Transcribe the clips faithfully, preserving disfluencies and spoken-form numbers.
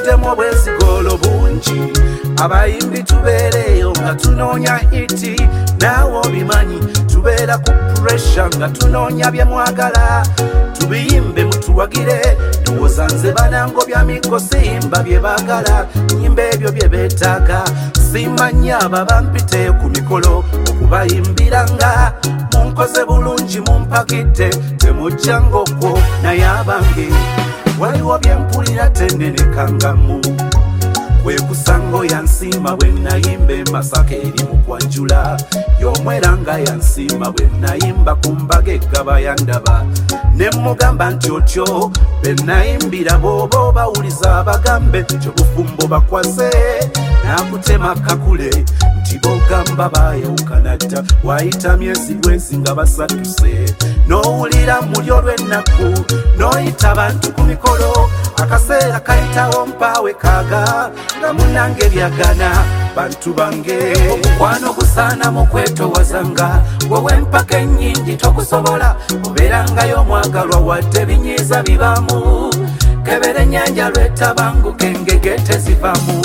tuddemu obwesigolo bungi abayimbi tubeereyo nga tunoonya iti naawe obimanyi tubeera ku pressure nga tunoonya bye mwagala tubiyimbe mutuwagire tuwoza nze banango bya miko simba bye baagala nyimba ebyo bye beetaaga simanyi aba bampite ku mikolo okubayimbiranga munkoze bulungi mumpakidde temujjanga okwo naye abange waliwo bye mpulira tennenekangamu wekusango yansiima bwe nayimba emasaka eri mu kwanjula y'omweranga yansiima bwe nayimba ku mbaga eggaba yandaba ne mugamba nti otyo be nayimbira bw'oba obawuliza abagambe nti obufumbo bakwase n'akutema kakule nti bogamba baayawukana dda wayita myezi bwezi nga basatuse n'owulira muli olw'ennaku n'oyita abantu ku mikolo akaseera kayitawo mpaawe kaaga nga munange byagana bantu bange omukwano gusaana mu kwetowazanga wowe mpaka ennyingi tokusobola obeerangayo omwagalwa wadde binyiiza bibamu kebera ennyanja lwetabanguka engege tezivamu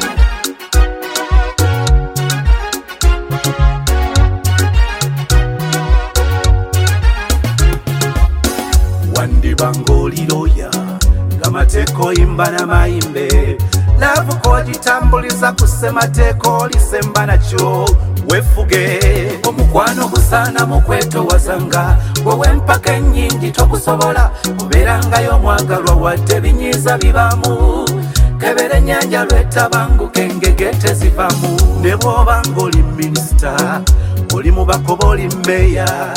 wandibanga oliroya ng'amateeka oyimba n'amayimbe laavu kogitambuliza ku ssemateeka olisemba nakyo wefuge omukwano gusaana mu kwetowazanga wowe mpaka ennyingi tokusobola obeerangayo omwagalwa wadde binyiiza bibamu kebera ennyanja lwetabanguka engege tezivamu ne bw'obanga oli minisita oli mu bakoba oli mmeeya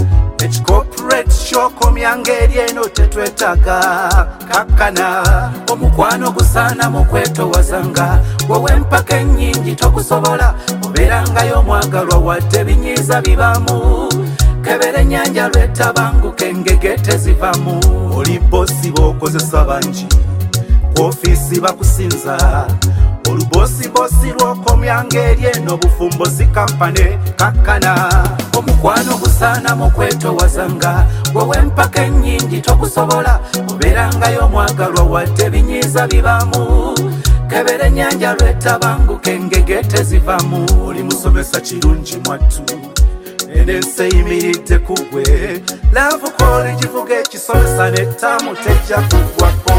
ekicorporate ky'okomyanga eri eno tetwetaaga kakkana omukwano gusaana mu kwetowazanga wowe mpaka ennyingi tokusobola obeerangayo omwagalwa wadde binyiiza bibamu kebera ennyanja lwetabanguka engege tezivamu oli bosi b'okozesa bangi ku ofiisi bakusinza olubosibosi lw'okomyanga eri eno bufumbozi kampane kakkana omukwano gusaana mu kwetowazanga wowe mpaka ennyingi tokusobola obeerangayo omwagalwa wadde binyiiza bibamu kebera ennyanja lwetabanguka engege tezivamu oli musomesa kirungi mwattu enensi eyimiridde ku gwe laavu kooli givuga ekisomesa n'ettaamu tejja kuggwako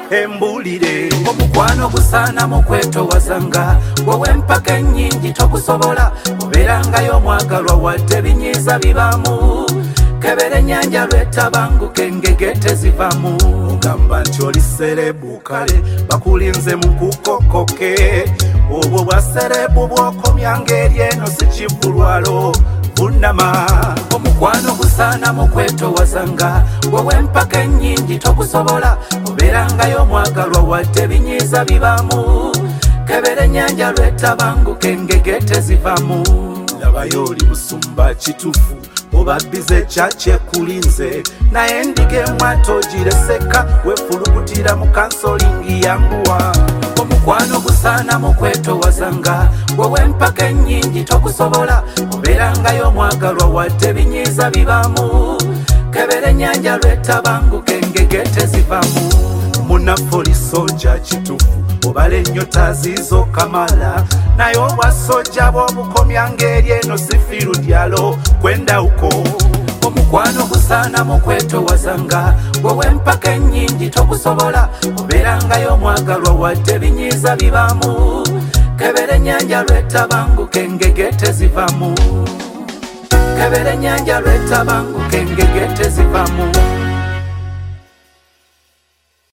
embulire omukwano gusaana mu kwetowazanga wowe mpaka ennyingi tokusobola obeerangayo omwagalwa wadde binyiiza bibamu kebera ennyanja lwetabanguka engege tezivamu ogamba nti oli serebu kale bakulinze mu kukokoke obwo bwa serebu bw'okomyanga eri eno si kivulwalo bunama omukwano gusaana mu kwetowazanga wowe mpaka ennyingi tokusobola obeerangayo omwagalwa wadde binyiiza bibamu kebera ennyanja lwetabanguka engege tezivamu labayo oli musumba kitufu obabbize kyakyekulinze naye endiga emwato gireseka wefulukutira mu kansolingi yanguwa omukwano gusaana mu kwetowazanga wowe mpaka ennyingi tokusobola obeerangayo omwagalwa wadde binyiiza bibamu kebera ennyanja lwetabanguka engege tezivamu munaffe oli sojja kitufu obala ennyota ziizo kamala naye obwasojja bw'obukomyanga eri eno sifiru lyalo kwendawuko omukwano gusaana mu kwetowazanga wowe mpaka ennyingi tokusobola obeerangayo omwagalwa wadde binyiiza bibamu kebera ennyanja lwetabanguka engege tezivamu kebera ennyanja lwetabanguka engege tezivamu